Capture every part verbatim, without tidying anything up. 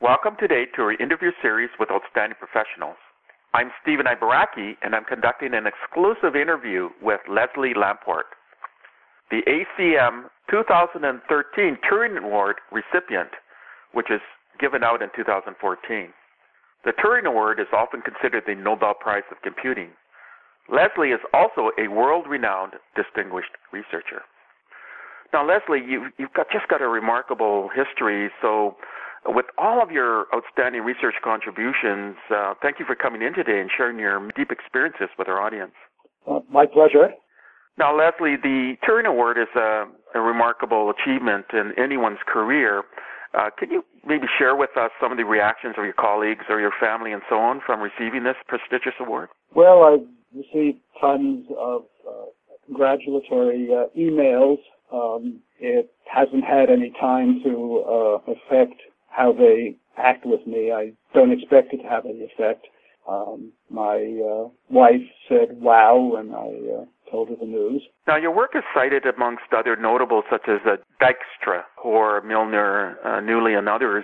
Welcome today to our interview series with outstanding professionals. I'm Stephen Ibaraki, and I'm conducting an exclusive interview with Leslie Lamport, the A C M two thousand thirteen Turing Award recipient, which is given out in two thousand fourteen. The Turing Award is often considered the Nobel Prize of computing. Leslie is also a world-renowned distinguished researcher. Now, Leslie, you've, you've got, just got a remarkable history, so with all of your outstanding research contributions, uh, thank you for coming in today and sharing your deep experiences with our audience. Uh, my pleasure. Now, Leslie, the Turing Award is a, a remarkable achievement in anyone's career. Uh, can you maybe share with us some of the reactions of your colleagues or your family and so on from receiving this prestigious award? Well, I've received tons of uh, congratulatory uh, emails. Um, it hasn't had any time to uh, affect how they act with me. I don't expect it to have any effect. Um, my uh, wife said wow when I uh, told her the news. Now, your work is cited amongst other notables such as uh, Dijkstra, Hoare, Milner, uh, Newley, and others.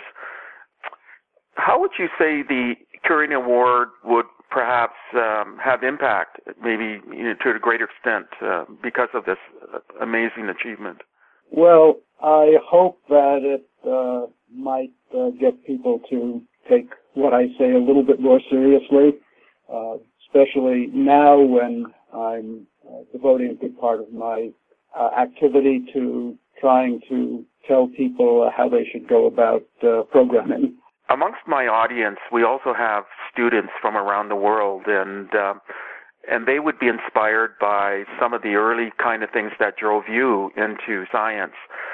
How would you say the Turing Award would perhaps um, have impact, maybe you know, to a greater extent, uh, because of this uh, amazing achievement? Well, I hope that it uh, might uh, get people to take what I say a little bit more seriously, uh, especially now when I'm uh, devoting a good part of my uh, activity to trying to tell people uh, how they should go about uh, programming. Amongst my audience, we also have students from around the world, and uh, and they would be inspired by some of the early kind of things that drove you into science.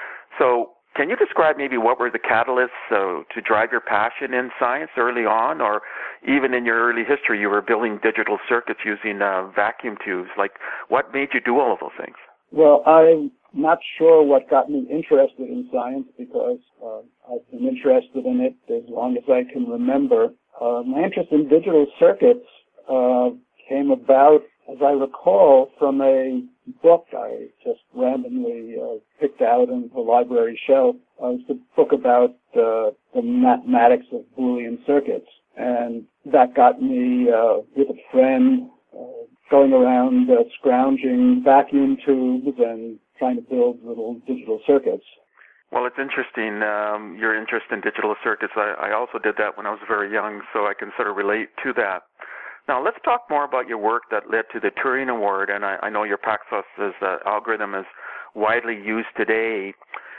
So can you describe maybe what were the catalysts uh, to drive your passion in science early on, or even in your early history you were building digital circuits using uh, vacuum tubes? Like, what made you do all of those things? Well, I'm not sure what got me interested in science because uh, I've been interested in it as long as I can remember. Uh, my interest in digital circuits uh, came about, as I recall, from a book I just randomly uh, picked out in the library shelf. Uh, it was a book about uh, the mathematics of Boolean circuits, and that got me uh, with a friend uh, going around uh, scrounging vacuum tubes and trying to build little digital circuits. Well, it's interesting, um, your interest in digital circuits. I, I also did that when I was very young, so I can sort of relate to that. Now, let's talk more about your work that led to the Turing Award, and I, I know your Paxos uh, algorithm is widely used today,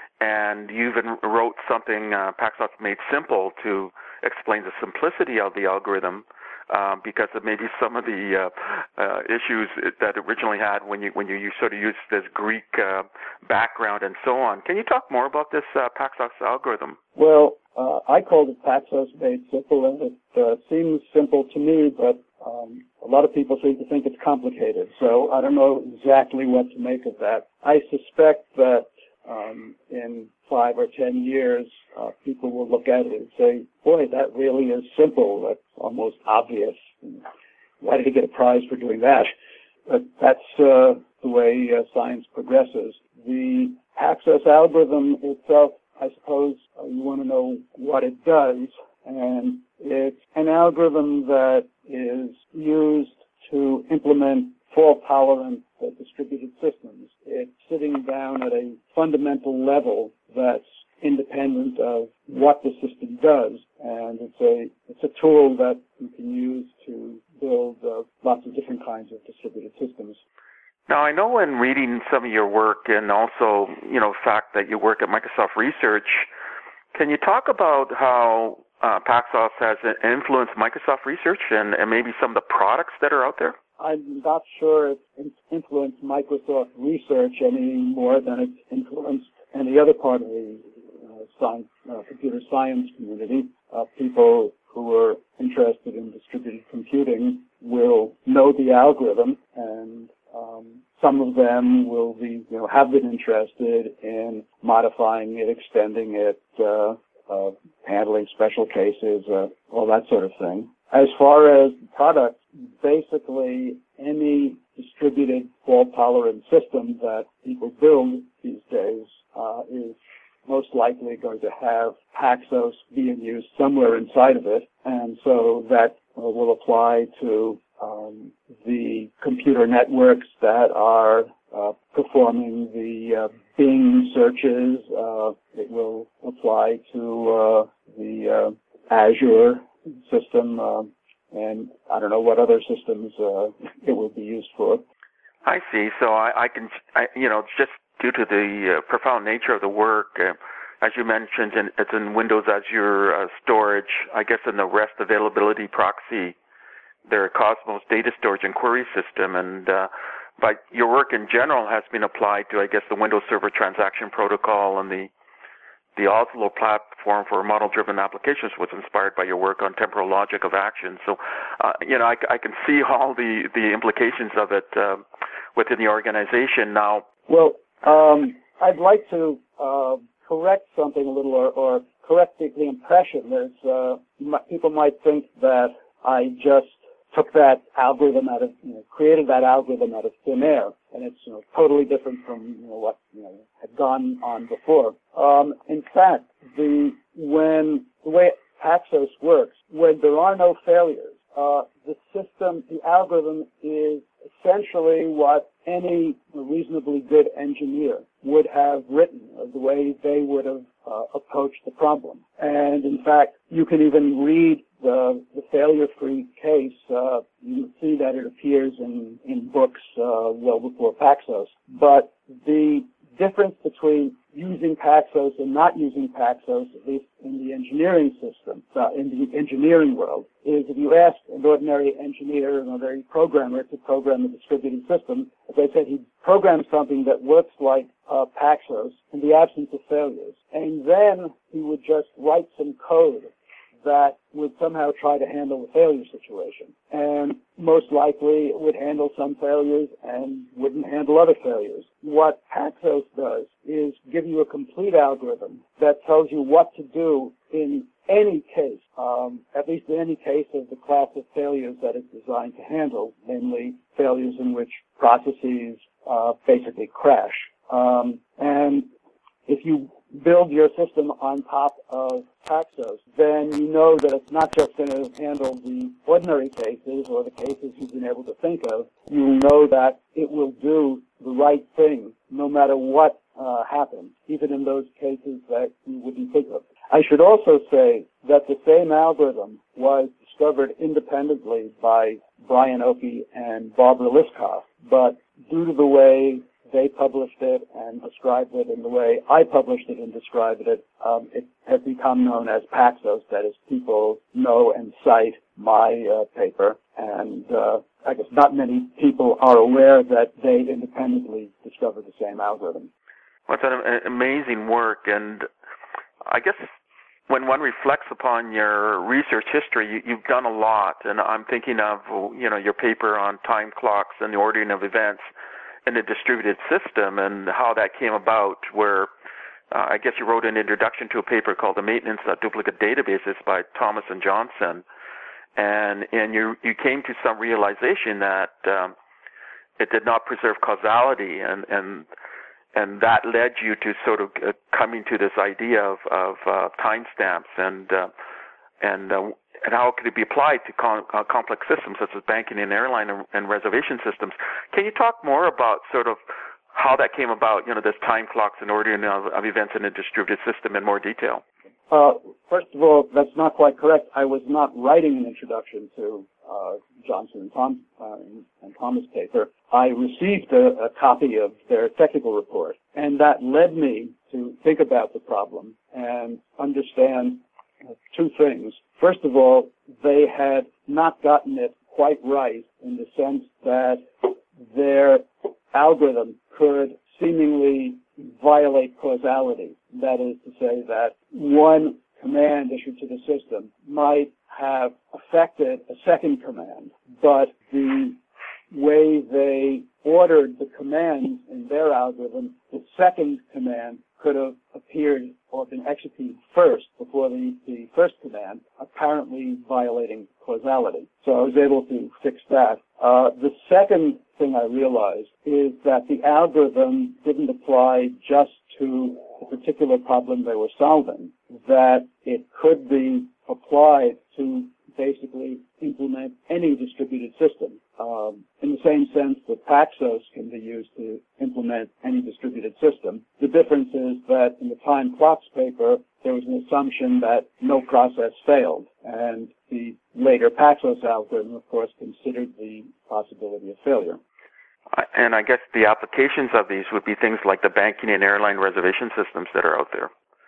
and you even wrote something, uh, Paxos Made Simple, to explain the simplicity of the algorithm, uh, because of maybe some of the uh, uh, issues that originally had when you when you, you sort of used this Greek uh, background and so on. Can you talk more about this uh, Paxos algorithm? Well, uh, I called it Paxos Made Simple, and it uh, seems simple to me, but um, a lot of people seem to think it's complicated. So I don't know exactly what to make of that. I suspect that um, in five or ten years, uh, people will look at it and say, boy, that really is simple. That's almost obvious. Why did he get a prize for doing that? But that's uh, the way uh, science progresses. The Paxos algorithm itself, I suppose uh, you want to know what it does, and it's an algorithm that is used to implement fault-tolerant uh, distributed systems. It's sitting down at a fundamental level that's independent of what the system does, and it's a it's a tool that you can use to build uh, lots of different kinds of distributed systems. Now, I know in reading some of your work and also, you know, the fact that you work at Microsoft Research, can you talk about how uh, Paxos has influenced Microsoft Research and, and maybe some of the products that are out there? I'm not sure it's influenced Microsoft Research any more than it's influenced any other part of the uh, science, uh, computer science community. Uh, people who are interested in distributed computing will know the algorithm, and um, some of them will be, you know, have been interested in modifying it, extending it, uh, uh, handling special cases, uh, all that sort of thing. As far as products, basically any distributed fault-tolerant system that people build these days uh, is most likely going to have Paxos being used somewhere inside of it, and so that uh, will apply to um, the computer networks that are uh, performing the uh, Bing searches. Uh, it will apply to uh, the uh, Azure system, uh, and I don't know what other systems uh, it will be used for. I see. So I, I can, I, you know, just due to the uh, profound nature of the work, uh, as you mentioned, in, it's in Windows Azure uh, storage, I guess in the REST availability proxy, their Cosmos data storage and query system, and uh, but your work in general has been applied to, I guess, the Windows Server Transaction Protocol, and the the Oslo platform for model-driven applications was inspired by your work on temporal logic of action. So, uh, you know, I, I can see all the, the implications of it uh, within the organization now. Well, um, I'd like to uh, correct something a little, or, or correct the, the impression. There's uh, m- people might think that I just took that algorithm out of, you know, created that algorithm out of thin air, and it's, you know, totally different from, you know, what, you know, had gone on before. Um, in fact, the when the way Paxos works, when there are no failures, uh, the system, the algorithm is essentially what any reasonably good engineer would have written, or the way they would have uh, approached the problem. And in fact, you can even read the, the failure-free case. Uh, you see that it appears in, in books uh, well before Paxos. But the difference between using Paxos and not using Paxos, at least in the engineering system, uh, in the engineering world, is if you ask an ordinary engineer and a very programmer to program a distributed system, as I said, he'd program something that works like uh, Paxos in the absence of failures. And then he would just write some code that would somehow try to handle the failure situation. And most likely it would handle some failures and wouldn't handle other failures. What Paxos does is give you a complete algorithm that tells you what to do in any case, um, at least in any case of the class of failures that it's designed to handle, namely failures in which processes uh, basically crash. Um, and if you build your system on top of Paxos, then you know that it's not just going to handle the ordinary cases or the cases you've been able to think of. You know that it will do the right thing no matter what uh, happens, even in those cases that you wouldn't think of. I should also say that the same algorithm was discovered independently by Brian Oakey and Barbara Liskov, but due to the way they published it and described it and the way I published it and described it, um, it has become known as Paxos. That is, people know and cite my uh, paper, and uh, I guess not many people are aware that they independently discovered the same algorithm. Well, it's an amazing work, and I guess when one reflects upon your research history, you, you've done a lot, and I'm thinking of, you know, your paper on time clocks and the ordering of events in the distributed system and how that came about, where uh, I guess you wrote an introduction to a paper called The Maintenance of Duplicate Databases by Thomas and Johnson, and and you you came to some realization that um, it did not preserve causality, and and and that led you to sort of uh, coming to this idea of of uh, timestamps and uh, and uh, and how could it be applied to com- uh, complex systems such as banking and airline and, and reservation systems. Can you talk more about sort of how that came about, you know, this time clocks and ordering of, of events in a distributed system in more detail? Uh, first of all, that's not quite correct. I was not writing an introduction to uh, Johnson and, Tom, uh, and Thomas' paper. I received a, a copy of their technical report, and that led me to think about the problem and understand two things. First of all, they had not gotten it quite right in the sense that their algorithm could seemingly violate causality. That is to say that one command issued to the system might have affected a second command, but the way they ordered the commands in their algorithm, the second command could have appeared or been executed first before the, the first command, apparently violating causality. So I was able to fix that. Uh, the second thing I realized is that the algorithm didn't apply just to the particular problem they were solving, that it could be applied to basically implement any distributed system. Um, in the same sense that Paxos can be used to implement any distributed system. The difference is that in the time clocks paper, there was an assumption that no process failed, and the later Paxos algorithm, of course, considered the possibility of failure. And I guess the applications of these would be things like the banking and airline reservation systems that are out there.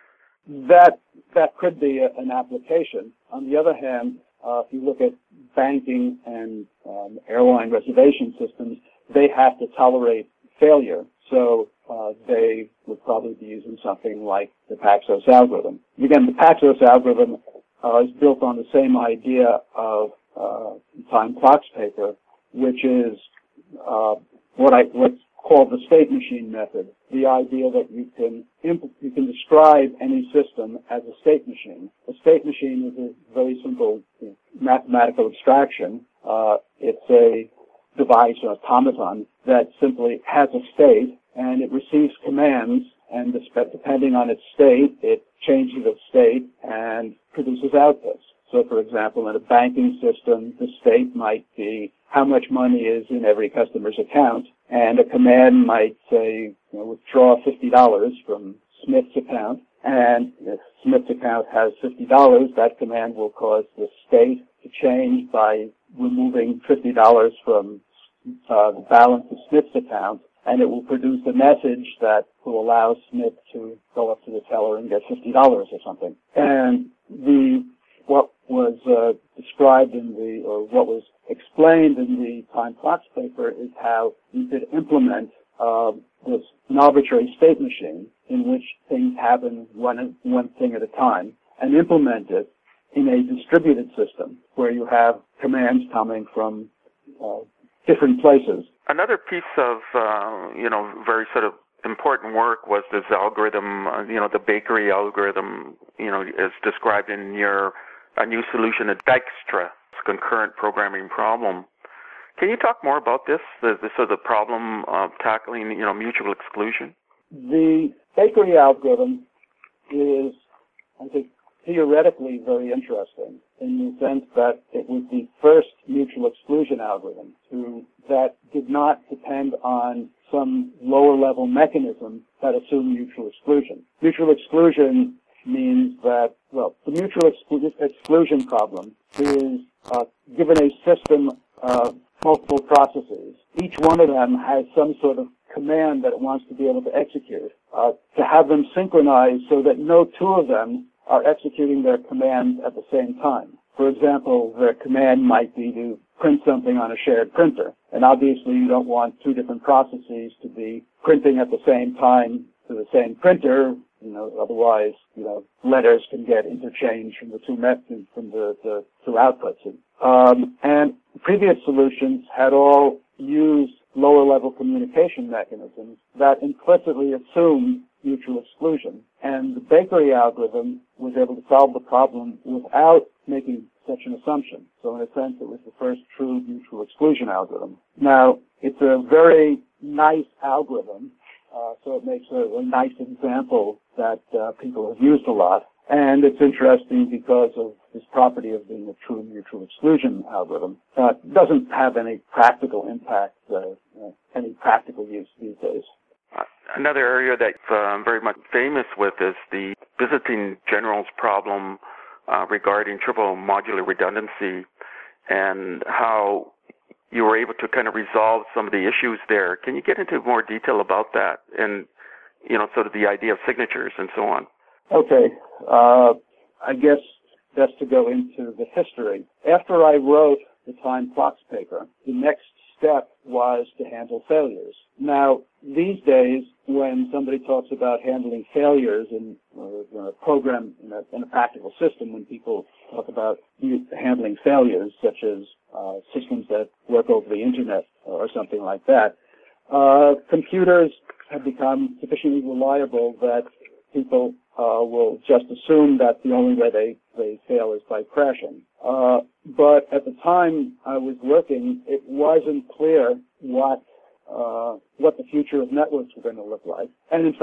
That that could be a, an application. On the other hand, uh, if you look at banking and um, airline reservation systems, they have to tolerate failure. So uh, they would probably be using something like the Paxos algorithm. Again, the Paxos algorithm uh, is built on the same idea of uh, time clocks paper, which is uh, what I what's called the state machine method. The idea that you can imp- you can describe any system as a state machine. A state machine is a very simple mathematical abstraction. Uh, it's a device or automaton that simply has a state and it receives commands, and depending on its state, it changes its state and produces outputs. So, for example, in a banking system, the state might be how much money is in every customer's account, and a command might say, you know, withdraw fifty dollars from Smith's account, and if Smith's account has fifty dollars, that command will cause the state to change by removing fifty dollars from uh, the balance of Smith's account, and it will produce a message that will allow Smith to go up to the teller and get fifty dollars or something. And the what was uh, described in the, or what was explained in the time clocks paper is how you could implement uh, this an arbitrary state machine in which things happen one one thing at a time, and implement it in a distributed system where you have commands coming from uh, different places. Another piece of, uh, you know, very sort of important work was this algorithm, uh, you know, the bakery algorithm, you know, as described in your a new solution, a Dijkstra concurrent programming problem. Can you talk more about this, the, the sort of the problem of tackling, you know, mutual exclusion? The bakery algorithm is, I think, theoretically very interesting in the sense that it was the first mutual exclusion algorithm to, that did not depend on some lower-level mechanism that assumed mutual exclusion. Mutual exclusion means that, well, the mutual exclu- exclusion problem is uh, given a system of multiple processes. Each one of them has some sort of command that it wants to be able to execute. Uh, to have them synchronized so that no two of them are executing their command at the same time. For example, their command might be to print something on a shared printer. And obviously you don't want two different processes to be printing at the same time to the same printer. You know, otherwise, you know, letters can get interchanged from the two methods, from the, the two outputs. Um, and previous solutions had all used lower-level communication mechanisms that implicitly assumed mutual exclusion. And the bakery algorithm was able to solve the problem without making such an assumption. So in a sense, it was the first true mutual exclusion algorithm. Now, it's a very nice algorithm. Uh, so it makes a, a nice example that uh, people have used a lot. And it's interesting because of this property of being a true mutual exclusion algorithm. Uh, it doesn't have any practical impact, uh, uh, any practical use these days. Uh, another area that uh, I'm very much famous with is the visiting general's problem uh, regarding triple modular redundancy and how you were able to kind of resolve some of the issues there. Can you get into more detail about that and, you know, sort of the idea of signatures and so on? Okay. Uh, I guess best to go into the history. After I wrote the time clocks paper, the next step was to handle failures. Now, these days, when somebody talks about handling failures in, uh, in a program, in a, in a practical system, when people talk about handling failures, such as uh, systems that work over the internet or something like that, uh, computers have become sufficiently reliable that people uh, will just assume that the only way they, they fail is by crashing. Uh, but at the time I was working, it wasn't clear what uh, what the future of networks were going to look like. And in fact,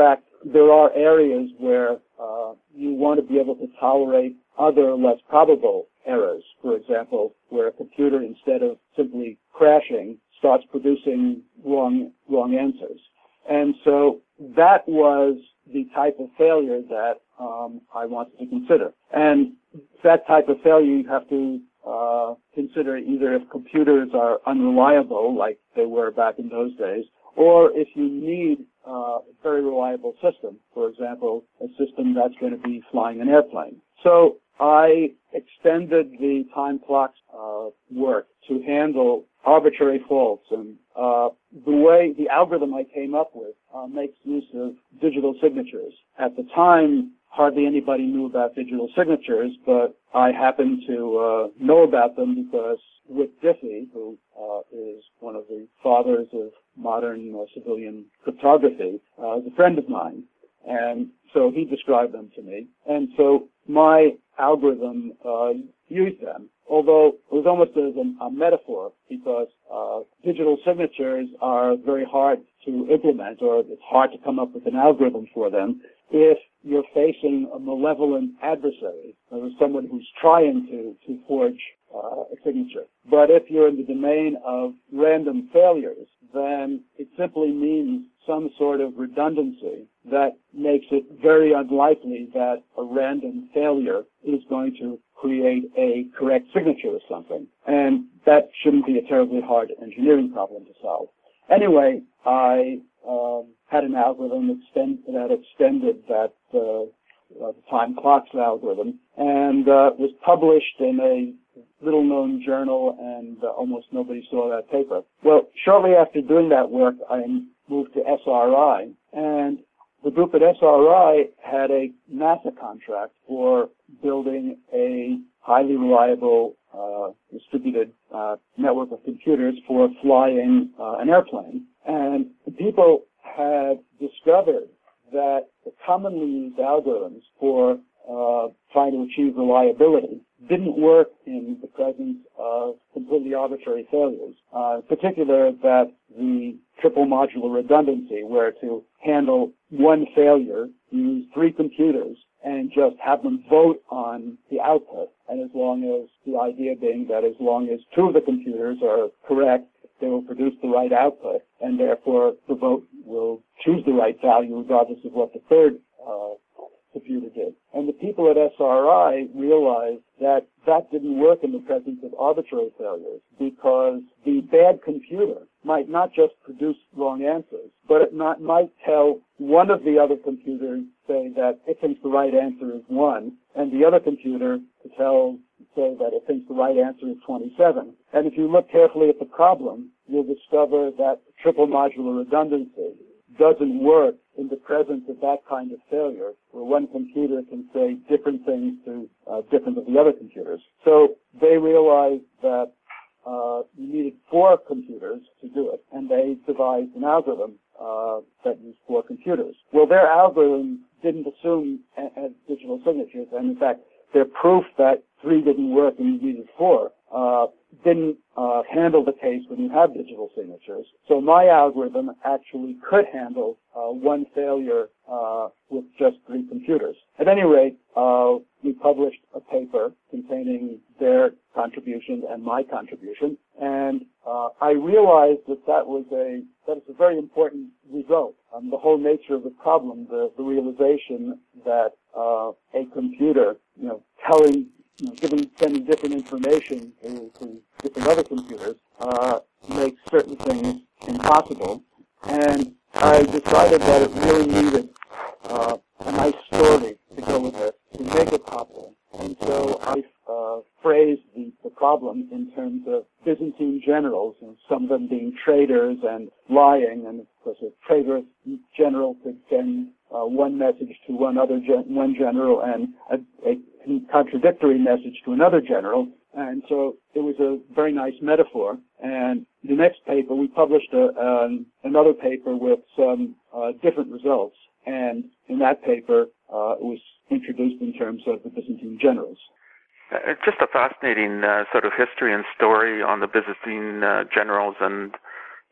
there are areas where uh, you want to be able to tolerate other less probable errors. For example, where a computer, instead of simply crashing, starts producing wrong wrong answers. And so that was the type of failure that um, I wanted to consider. And that type of failure you have to uh, consider either if computers are unreliable, like they were back in those days, or if you need uh, a very reliable system, for example, a system that's going to be flying an airplane. So I extended the time clock's uh, work to handle arbitrary faults, and uh, the way, the algorithm I came up with uh, makes use of digital signatures. At the time, hardly anybody knew about digital signatures, but I happened to uh, know about them because Whit Diffie, who uh, is one of the fathers of modern uh, civilian cryptography, uh, is a friend of mine, and so he described them to me. And so my algorithm uh, used them, although it was almost as a, a metaphor, because uh, digital signatures are very hard to implement, or it's hard to come up with an algorithm for them if you're facing a malevolent adversary, or someone who's trying to, to forge uh, a signature. But if you're in the domain of random failures, then it simply means some sort of redundancy that makes it very unlikely that a random failure is going to create a correct signature of something. And that shouldn't be a terribly hard engineering problem to solve. Anyway, I um, had an algorithm extend, that extended that uh, uh, the time clocks algorithm, and uh, was published in a little-known journal, and uh, almost nobody saw that paper. Well, shortly after doing that work, I moved to S R I, and the group at S R I had a NASA contract for building a highly reliable uh, distributed uh, network of computers for flying uh, an airplane. And the people had discovered that the commonly used algorithms for uh, trying to achieve reliability didn't work in the presence of completely arbitrary failures. Uh, in particular, that the triple modular redundancy, where to handle one failure, use three computers and just have them vote on the output. And as long as, the idea being that as long as two of the computers are correct, they will produce the right output, and therefore the vote will choose the right value regardless of what the third uh, computer did. And the people at S R I realized that that didn't work in the presence of arbitrary failures, because the bad computer might not just produce wrong answers, but it not, might tell one of the other computers, say that it thinks the right answer is one, and the other computer to tell, say that it thinks the right answer is twenty-seven. And if you look carefully at the problem, you'll discover that triple modular redundancy doesn't work in the presence of that kind of failure, where one computer can say different things to uh, different of the other computers. So they realized that uh, you needed four computers to do it, and they devised an algorithm uh, that used four computers. Well, their algorithm didn't assume as digital signatures, and in fact, their proof that three didn't work and you needed four uh, didn't uh, handle the case when you have digital signatures. So my algorithm actually could handle uh, one failure uh, with just three computers. At any rate, uh, we published a paper containing their contribution and my contribution, and uh, I realized that that was a that is a very important result. Um, the whole nature of the problem, the, the realization that uh, a computer, you know, telling You know, giving, sending different information to, to different other computers uh, makes certain things impossible. And I decided that it really needed uh, a nice story to go with it to make it possible. And so I uh, phrased the, the problem in terms of Byzantine generals, and some of them being traitors and lying. And of course, a traitorous general could send uh, one message to one other gen- one general and a, a contradictory message to another general. And so it was a very nice metaphor. And the next paper, we published a, um, another paper with some uh, different results. And in that paper, uh, it was introduced in terms of the Byzantine generals. Uh, just a fascinating uh, sort of history and story on the Byzantine uh, generals and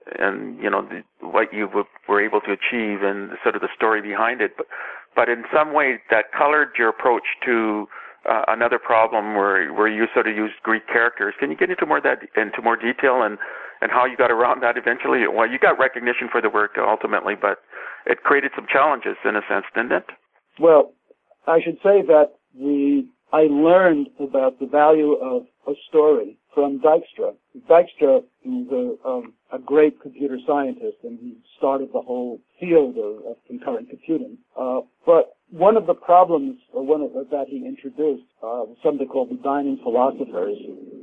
and you know the, what you w- were able to achieve and sort of the story behind it. But, but in some way, that colored your approach to uh, another problem where where you sort of used Greek characters. Can you get into more that into more detail and and how you got around that eventually? Well, you got recognition for the work ultimately, but it created some challenges in a sense, didn't it? Well, I should say that the I learned about the value of a story from Dijkstra. Dijkstra is a, um, a great computer scientist, and he started the whole field of, of concurrent computing. Uh, but one of the problems, or one of, that he introduced, uh, was something called the Dining Philosophers,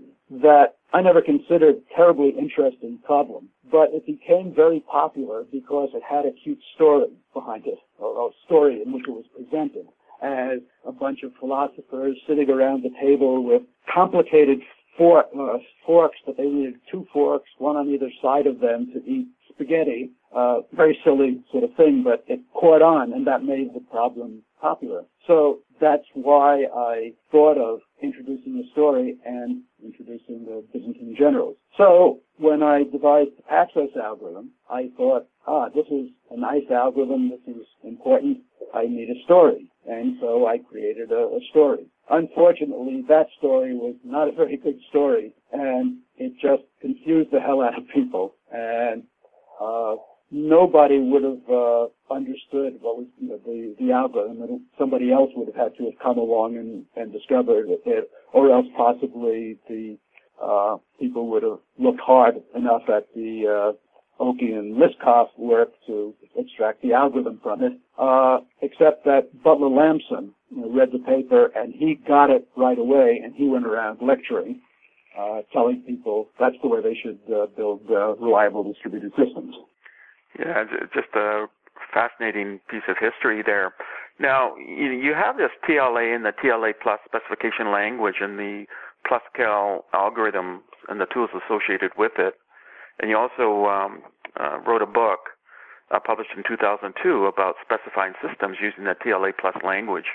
that I never considered terribly interesting problem. But it became very popular because it had a cute story behind it, or a story in which it was presented as a bunch of philosophers sitting around the table with complicated fork, uh, forks, but they needed two forks, one on either side of them to eat spaghetti. Uh, very silly sort of thing, but it caught on, and that made the problem popular. So that's why I thought of introducing the story and introducing the Byzantine generals. So when I devised the Paxos algorithm, I thought, ah, this is a nice algorithm, this is important, I need a story. And so I created a, a story. Unfortunately, that story was not a very good story, and it just confused the hell out of people. And uh, nobody would have uh, understood what was you know, the, the algorithm, and somebody else would have had to have come along and, and discovered it, or else possibly the uh, people would have looked hard enough at the uh, Oki and Liskov work to extract the algorithm from it, uh, except that Butler Lamson you know, read the paper, and he got it right away, and he went around lecturing, uh, telling people that's the way they should uh, build uh, reliable distributed systems. Yeah, it's just a fascinating piece of history there. Now, you have this T L A and the T L A plus specification language and the Pluscal algorithms and the tools associated with it. And you also um, uh, wrote a book uh, published in two thousand two about specifying systems using the T L A plus language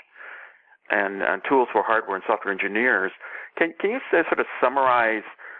and, and tools for hardware and software engineers. Can, can you say, sort of summarize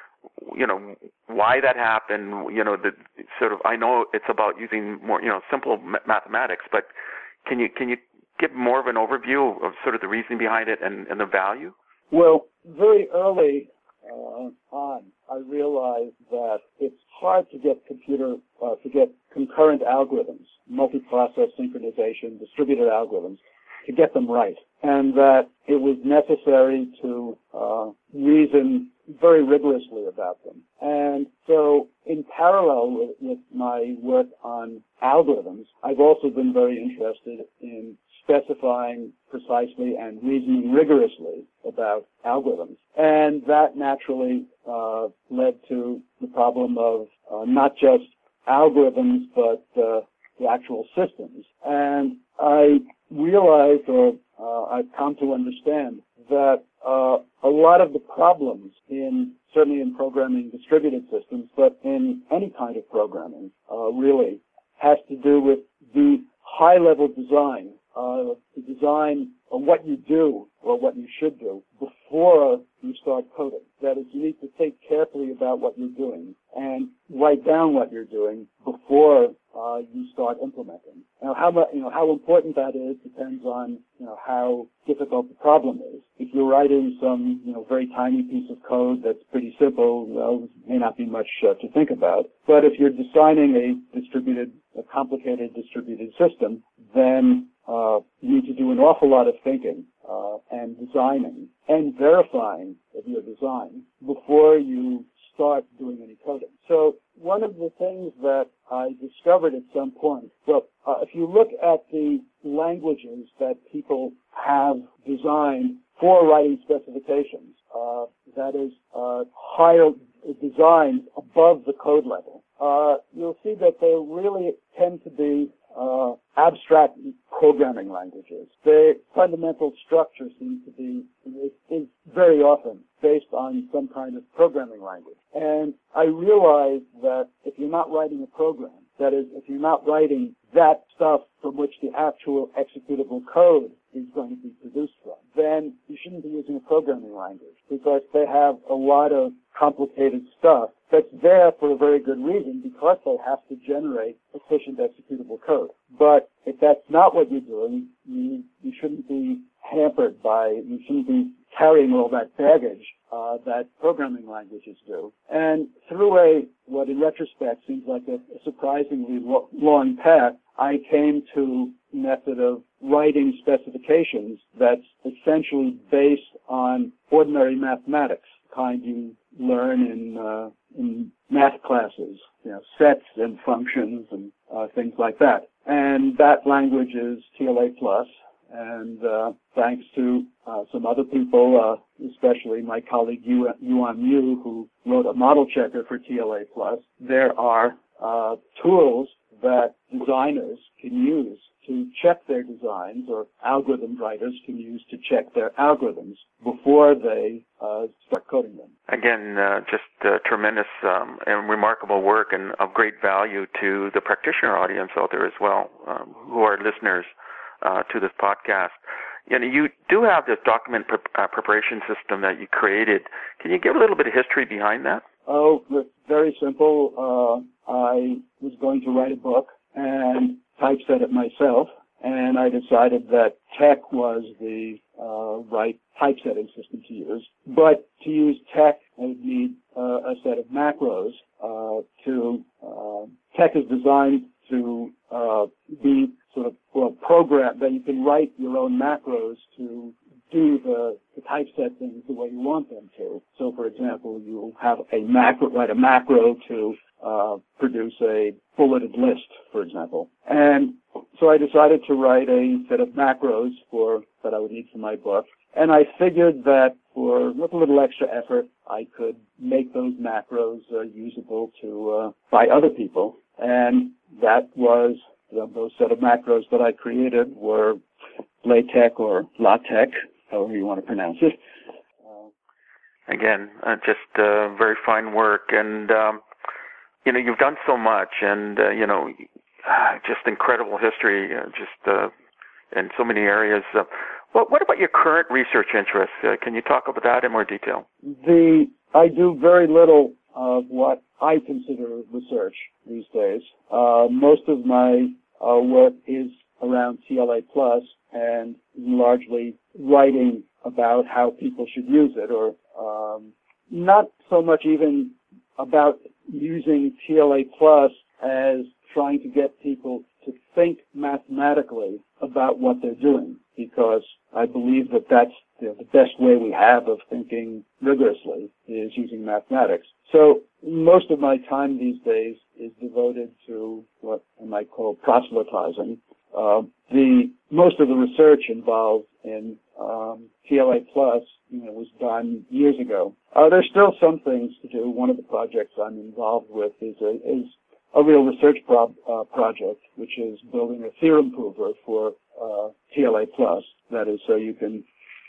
you know, why that happened, you know, the sort of, I know it's about using more, you know, simple mathematics, but can you, can you give more of an overview of sort of the reasoning behind it and, and the value? Well, very early uh, on, I realized that it's hard to get computer, uh, to get concurrent algorithms, multiprocess synchronization, distributed algorithms, to get them right. And that it was necessary to uh, reason very rigorously about them. And so in parallel with, with my work on algorithms, I've also been very interested in specifying precisely and reasoning rigorously about algorithms. And that naturally uh, led to the problem of uh, not just algorithms, but uh, the actual systems. And I realized, or uh, I've come to understand, that uh, a lot of the problems in, certainly in programming distributed systems, but in any kind of programming, uh, really, has to do with the high-level design, uh, the design of what you do or what you should do before you start coding. That is, you need to think carefully about what you're doing and write down what you're doing before uh, you start implementing. Now, how you know how important that is depends on you know how difficult the problem is. If you're writing some you know very tiny piece of code that's pretty simple, well, it may not be much uh, to think about. But if you're designing a distributed, a complicated distributed system, then uh, you need to do an awful lot of thinking uh, and designing and verifying of your design before you start doing any coding. So one of the things that I discovered at some point, well, uh, if you look at the languages that people have designed for writing specifications, uh, that is uh, higher designs above the code level, uh, you'll see that they really tend to be uh, abstract programming languages. Their fundamental structure seems to be, is, is very often based on some kind of programming language. And I realized that if you're not writing a program, that is, if you're not writing that stuff from which the actual executable code is going to be produced from, then you shouldn't be using a programming language because they have a lot of complicated stuff that's there for a very good reason, because they have to generate efficient executable code. But if that's not what you're doing, you, you shouldn't be hampered by, you shouldn't be carrying all that baggage uh, that programming languages do. And through a, what in retrospect seems like a, a surprisingly lo- long path, I came to a method of writing specifications that's essentially based on ordinary mathematics, kind you learn in uh, in math classes, you know, sets and functions and uh, things like that. And that language is T L A plus. And uh, thanks to uh, some other people, uh, especially my colleague Yuan Mu, who wrote a model checker for T L A plus, there are uh, tools that designers can use to check their designs, or algorithm writers can use to check their algorithms before they uh, start coding them. Again, uh, just uh, tremendous um, and remarkable work, and of great value to the practitioner audience out there as well, um, who are listeners uh, to this podcast. You know, you do have this document pre- uh, preparation system that you created. Can you give a little bit of history behind that? Oh, it's very simple. Uh, I was going to write a book and typeset it myself, and I decided that TeX was the uh, right typesetting system to use. But to use TeX, I would need uh, a set of macros uh, to, uh, TeX is designed to uh, be sort of, well, program that you can write your own macros to do the, the typeset things the way you want them to. So, for example, you have a macro, write a macro to uh, produce a bulleted list, for example. And so I decided to write a set of macros for that I would need for my book. And I figured that for with a little extra effort, I could make those macros uh, usable to uh, by other people. And that was uh, those set of macros that I created were LaTeX or LaTeX, however you want to pronounce it. Uh, Again, uh, just uh, very fine work, and um, you know, you've done so much, and uh, you know, uh, just incredible history, uh, just uh, in so many areas. Uh, what, what about your current research interests? Uh, can you talk about that in more detail? The I do very little of what I consider research these days. Uh, most of my uh, work is around T L A plus, and largely writing about how people should use it, or um, not so much even about using T L A plus as trying to get people to think mathematically about what they're doing, because I believe that that's you know, the best way we have of thinking rigorously is using mathematics. So most of my time these days is devoted to what I might call proselytizing. Uh, the most of the research involved in um, T L A plus, you know, was done years ago. Uh, there's still some things to do. One of the projects I'm involved with is a, is a real research prob, uh, project, which is building a theorem prover for uh, T L A plus. That is, so you can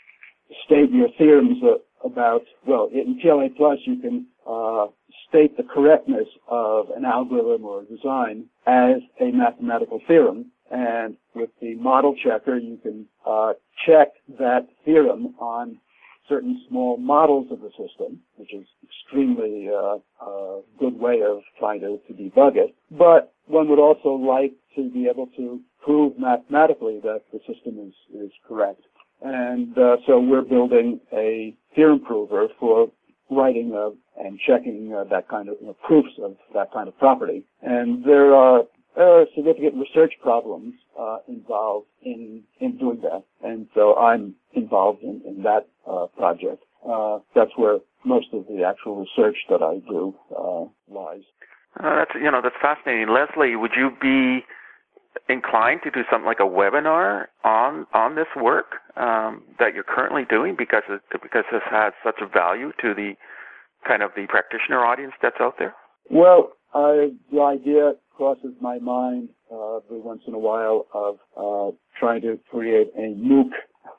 state your theorems uh, about, well, in T L A plus you can uh, state the correctness of an algorithm or a design as a mathematical theorem. And with the model checker, you can uh, check that theorem on certain small models of the system, which is extremely uh, a good way of trying to, to debug it. But one would also like to be able to prove mathematically that the system is, is correct. And uh, so we're building a theorem prover for writing uh, and checking uh, that kind of you know, proofs of that kind of property. And there are There are significant research problems uh, involved in in doing that, and so I'm involved in, in that uh, project. Uh, that's where most of the actual research that I do uh, lies. Uh, that's you know that's fascinating, Leslie. Would you be inclined to do something like a webinar on on this work um, that you're currently doing, because it, because this has such a value to the kind of the practitioner audience that's out there? Well, uh, the idea crosses my mind uh, every once in a while of uh, trying to create a MOOC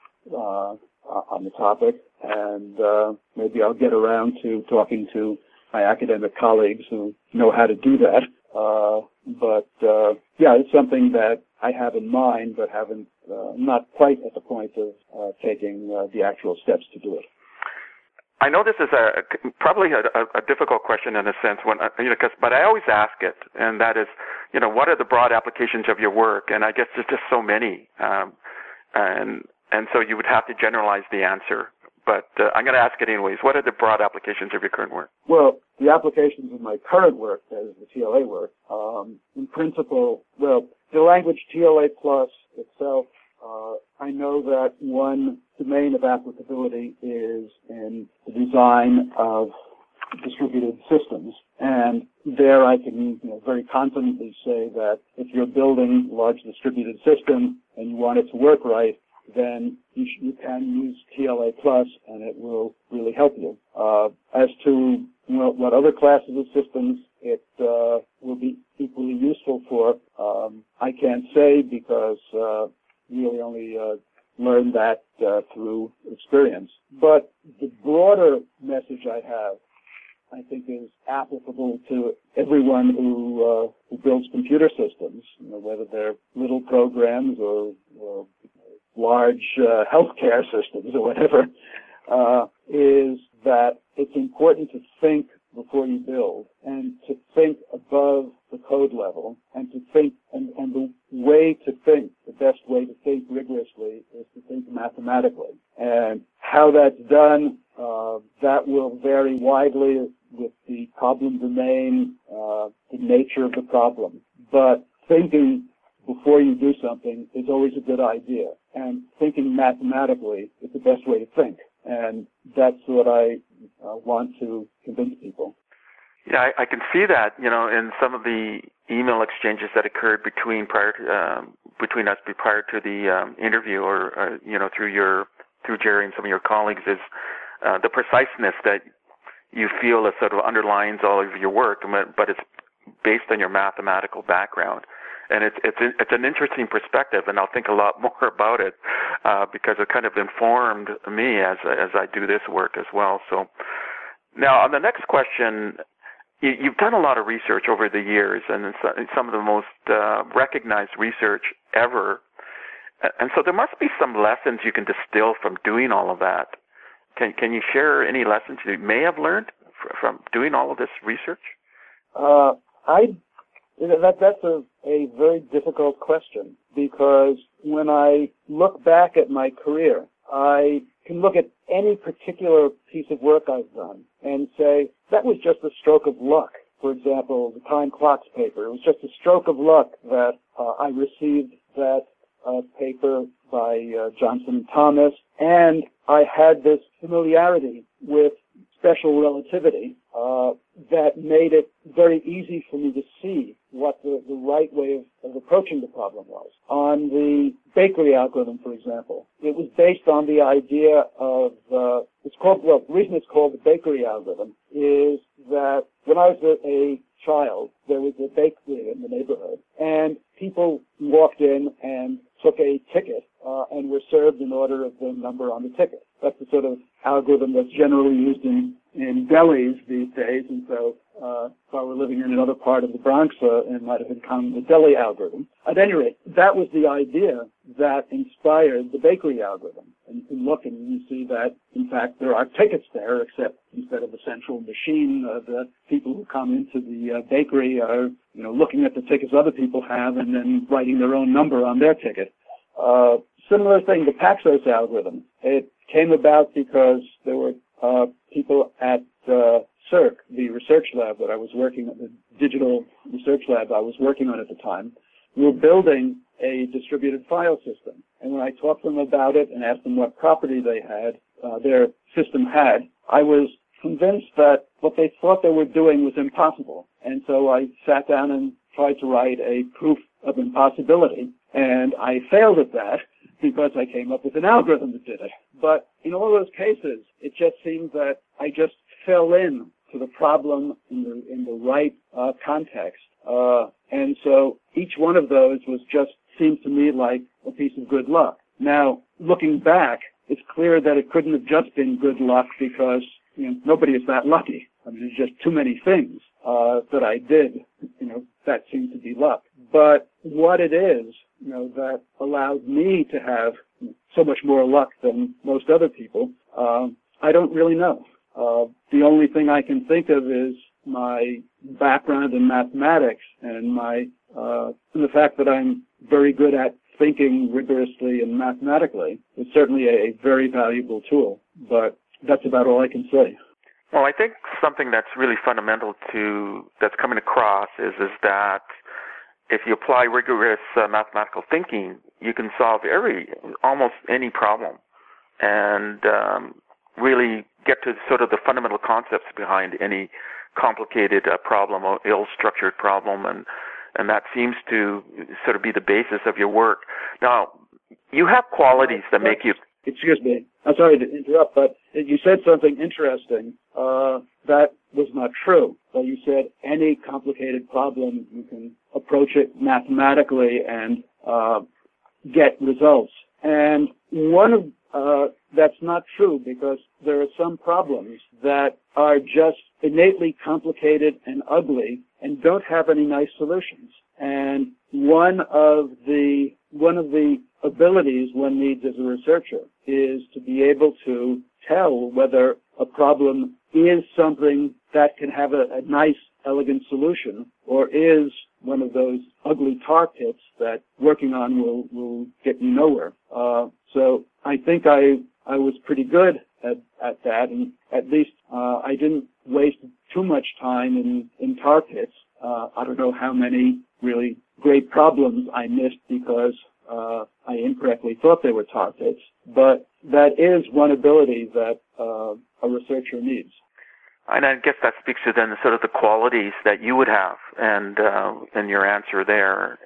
uh, on the topic, and uh, maybe I'll get around to talking to my academic colleagues who know how to do that. Uh, but uh, yeah, it's something that I have in mind, but haven't uh, not quite at the point of uh, taking uh, the actual steps to do it. I know this is a probably a, a difficult question in a sense, when you know, cause, but I always ask it, and that is, you know, what are the broad applications of your work? And I guess there's just so many, um, and and so you would have to generalize the answer. But uh, I'm going to ask it anyways. What are the broad applications of your current work? Well, the applications of my current work, that is the T L A work, um, in principle, well, the language T L A plus itself. Uh, I know that one domain of applicability is in the design of distributed systems, and there I can you know, very confidently say that if you're building a large distributed system and you want it to work right, then you, sh- you can use T L A plus, and it will really help you. Uh, as to you know, what other classes of systems it uh, will be equally useful for, um, I can't say because uh, really only uh, learned that uh, through experience. But the broader message I have, I think, is applicable to everyone who, uh, who builds computer systems, you know, whether they're little programs or, or large uh, healthcare systems or whatever, uh, is that it's important to think before you build, and to think above the code level, and to think, and, and the way to think, the best way to think rigorously is to think mathematically. And how that's done, uh, that will vary widely with the problem domain, uh, the nature of the problem. But thinking before you do something is always a good idea. And thinking mathematically is the best way to think. And that's what I uh, want to convince people. Yeah, I, I can see that, you know, in some of the email exchanges that occurred between prior to, um, between us prior to the um, interview, or uh, you know, through your through Jerry and some of your colleagues, is uh, the preciseness that you feel is sort of underlines all of your work, but it's based on your mathematical background. And it's it's it's an interesting perspective, and I'll think a lot more about it uh, because it kind of informed me as as I do this work as well. So now on the next question, you, you've done a lot of research over the years, and it's, it's some of the most uh, recognized research ever. And so there must be some lessons you can distill from doing all of that. Can can you share any lessons you may have learned from doing all of this research? Uh, I. That, that's a, a very difficult question, because when I look back at my career, I can look at any particular piece of work I've done and say, that was just a stroke of luck. For example, the Time Clocks paper. It was just a stroke of luck that uh, I received that uh, paper by uh, Johnson and Thomas, and I had this familiarity with special relativity uh, that made it very easy for me to see what the, the right way of, of approaching the problem was. On the bakery algorithm, for example, it was based on the idea of, uh, it's called, well, the reason it's called the bakery algorithm is that when I was a, a child, there was a bakery in the neighborhood, and people walked in and took a ticket uh, and were served in order of the number on the ticket. That's the sort of algorithm that's generally used in, in delis these days, and so uh, if I were living in another part of the Bronx, uh, it might have become the deli algorithm. At any rate, that was the idea that inspired the bakery algorithm. And you can look and you see that, in fact, there are tickets there, except instead of a central machine, uh, the people who come into the uh, bakery are, you know, looking at the tickets other people have and then writing their own number on their ticket. Uh, similar thing, the Paxos algorithm. It came about because there were uh, people at uh, C I R C, the research lab that I was working on, the digital research lab I was working on at the time, who were building a distributed file system. And when I talked to them about it and asked them what property they had, uh, their system had, I was convinced that what they thought they were doing was impossible. And so I sat down and tried to write a proof of impossibility, and I failed at that because I came up with an algorithm that did it. But in all those cases, it just seemed that I just fell in to the problem in the, in the right uh, context. Uh, and so each one of those was just seemed to me like a piece of good luck. Now, looking back, it's clear that it couldn't have just been good luck because, you know, nobody is that lucky. I mean, there's just too many things uh, that I did, you know, that seemed to be luck. But what it is, you know, that allowed me to have so much more luck than most other people, um, I don't really know. Uh, the only thing I can think of is my background in mathematics and my uh, and the fact that I'm very good at thinking rigorously and mathematically is certainly a, a very valuable tool. But that's about all I can say. Well, I think something that's really fundamental to that's coming across is is that if you apply rigorous uh, mathematical thinking, you can solve every almost any problem, and um, really get to sort of the fundamental concepts behind any complicated uh, problem or ill-structured problem, and and that seems to sort of be the basis of your work. Now, you have qualities that make you... Excuse me. I'm sorry to interrupt, but you said something interesting. Uh, that was not true. So you said any complicated problem, you can approach it mathematically and uh, get results. And one of uh, that's not true, because there are some problems that are just innately complicated and ugly and don't have any nice solutions. And one of the one of the abilities one needs as a researcher is to be able to tell whether a problem is something that can have a, a nice, elegant solution, or is one of those ugly tar pits that working on will, will get you nowhere. Uh, so I think I I was pretty good at, at that, and at least uh, I didn't waste too much time in, in tar pits. Uh, I don't know how many really great problems I missed because uh, I incorrectly thought they were tar pits, but that is one ability that uh, a researcher needs. And I guess that speaks to then sort of the qualities that you would have, and uh, and your answer there.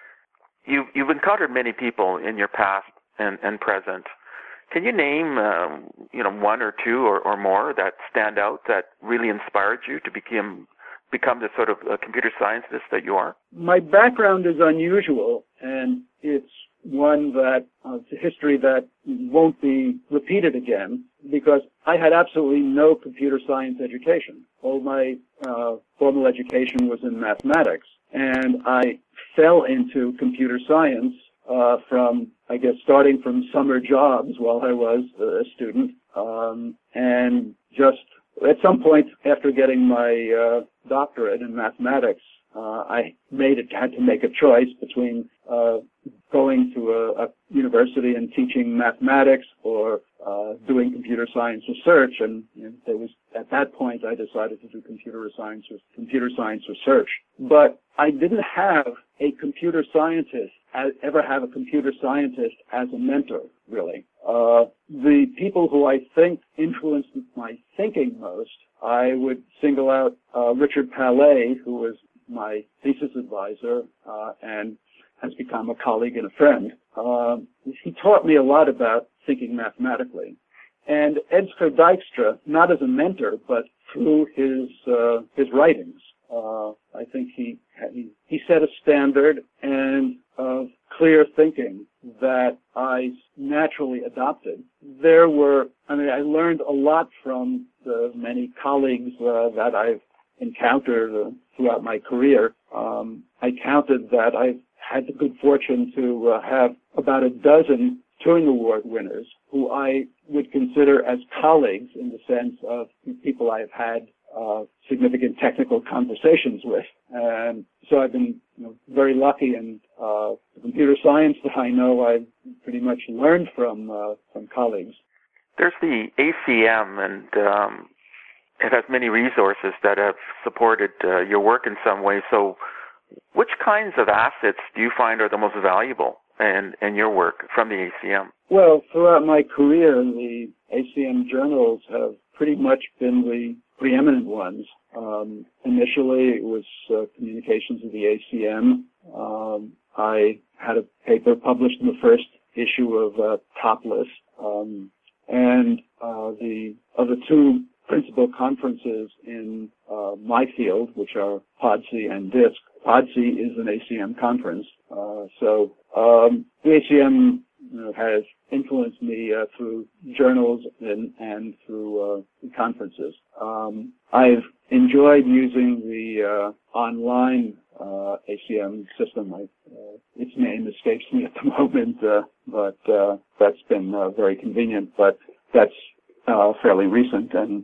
You, you've encountered many people in your past and, and present. Can you name, uh, you know, one or two or, or more that stand out that really inspired you to become become the sort of uh, computer scientist that you are? My background is unusual, and it's one that, uh, it's a history that won't be repeated again, because I had absolutely no computer science education. All my uh, formal education was in mathematics, and I fell into computer science uh, from, I guess, starting from summer jobs while I was a student, um, and just at some point after getting my uh, doctorate in mathematics, uh, I made it, had to make a choice between uh, going to a, a university and teaching mathematics or uh, doing computer science research. And you know, there was, at that point, I decided to do computer science, computer science research. But I didn't have a computer scientist, ever have a computer scientist as a mentor, really. Uh, the people who I think influenced my thinking most, I would single out uh, Richard Palais, who was my thesis advisor uh, and has become a colleague and a friend. Uh, he taught me a lot about thinking mathematically. And Edsger Dijkstra, not as a mentor, but through his uh, his writings. Uh, I think he, he he set a standard and of clear thinking that I naturally adopted. There were, I mean, I learned a lot from the many colleagues uh, that I've encountered uh, throughout my career. Um, I counted that I've had the good fortune to uh, have about a dozen Turing Award winners who I would consider as colleagues in the sense of people I've had uh, significant technical conversations with. And so I've been you know, very lucky, and uh, the computer science that I know I've pretty much learned from uh, from colleagues. There's the A C M, and um, it has many resources that have supported uh, your work in some way. So which kinds of assets do you find are the most valuable in, in your work from the A C M? Well, throughout my career, the A C M journals have pretty much been the preeminent ones. Um, initially, it was uh, Communications of the A C M. Um, I had a paper published in the first issue of uh, Topless, um, and uh, the other two principal conferences in uh, my field, which are P O D C and D I S C. P O D C is an A C M conference, uh, so um, the A C M you know, has influenced me uh, through journals and, and through uh, conferences. Um, I've enjoyed using the uh, online uh, A C M system. I, uh, its name escapes me at the moment, uh, but uh, that's been uh, very convenient. But that's uh, fairly recent, and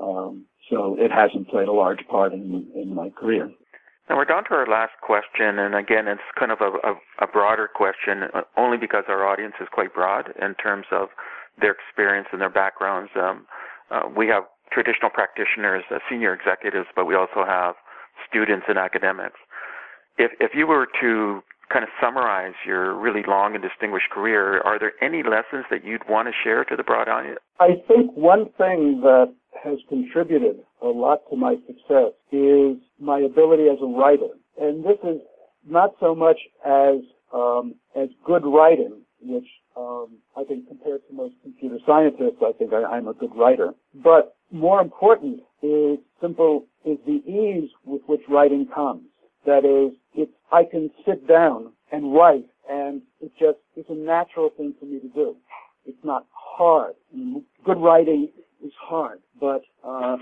Um, so it hasn't played a large part in, in my career. Now we're down to our last question, and again, it's kind of a, a, a broader question, uh, only because our audience is quite broad in terms of their experience and their backgrounds. Um, uh, we have traditional practitioners, uh, senior executives, but we also have students and academics. If, if you were to kind of summarize your really long and distinguished career, are there any lessons that you'd want to share to the broad audience? I think one thing that has contributed a lot to my success is my ability as a writer. And this is not so much as um, as good writing, which um, I think compared to most computer scientists, I think I, I'm a good writer. But more important is simple is the ease with which writing comes. That is, it's I can sit down and write, and it just it's a natural thing for me to do. It's not hard. I mean, good writing is hard, but uh,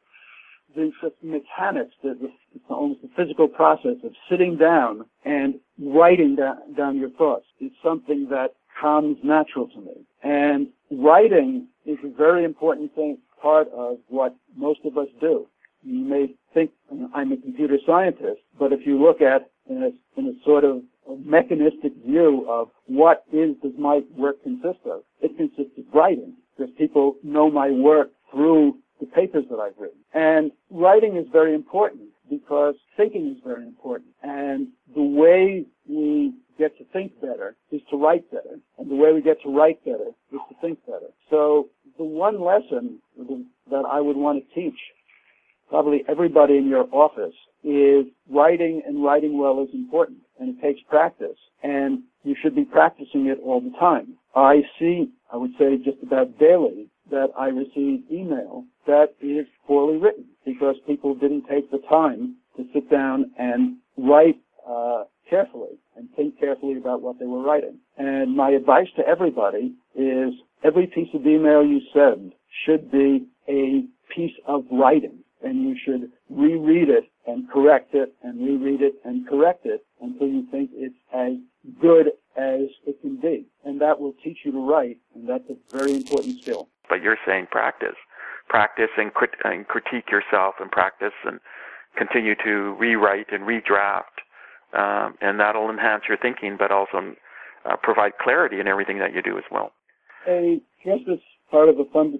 the, the mechanics, the, the, it's almost the physical process of sitting down and writing down, down your thoughts is something that comes natural to me. And writing is a very important thing, part of what most of us do. You may think I'm a computer scientist, but if you look at in a, in a sort of a mechanistic view of what is does my work consist of, it consists of writing, because people know my work through the papers that I've written. And writing is very important because thinking is very important. And the way we get to think better is to write better. And the way we get to write better is to think better. So the one lesson that I would want to teach probably everybody in your office is writing, and writing well is important, and it takes practice, and you should be practicing it all the time. I see, I would say just about daily, that I receive email that is poorly written because people didn't take the time to sit down and write uh, carefully and think carefully about what they were writing. And my advice to everybody is every piece of email you send should be a piece of writing. And you should reread it and correct it and reread it and correct it until you think it's as good as it can be. And that will teach you to write, and that's a very important skill. But you're saying practice. Practice and, crit- and critique yourself and practice and continue to rewrite and redraft. Um, and that'll enhance your thinking, but also uh, provide clarity in everything that you do as well. A, just as part of the fund,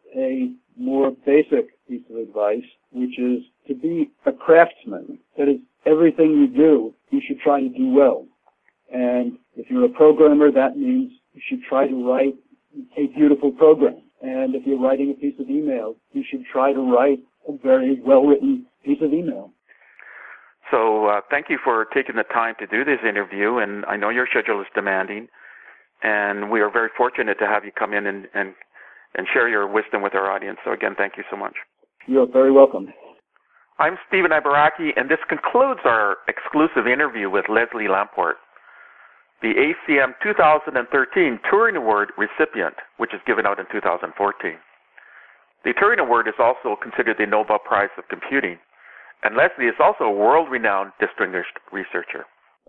a more basic piece of advice, which is to be a craftsman. That is, everything you do, you should try to do well. And if you're a programmer, that means you should try to write a beautiful program. And if you're writing a piece of email, you should try to write a very well-written piece of email. So uh, thank you for taking the time to do this interview, and I know your schedule is demanding, and we are very fortunate to have you come in and, and and share your wisdom with our audience. So again, thank you so much. You're very welcome. I'm Stephen Ibaraki, and this concludes our exclusive interview with Leslie Lamport, the A C M two thousand thirteen Turing Award recipient, which is given out in two thousand fourteen. The Turing Award is also considered the Nobel Prize of Computing, and Leslie is also a world-renowned distinguished researcher.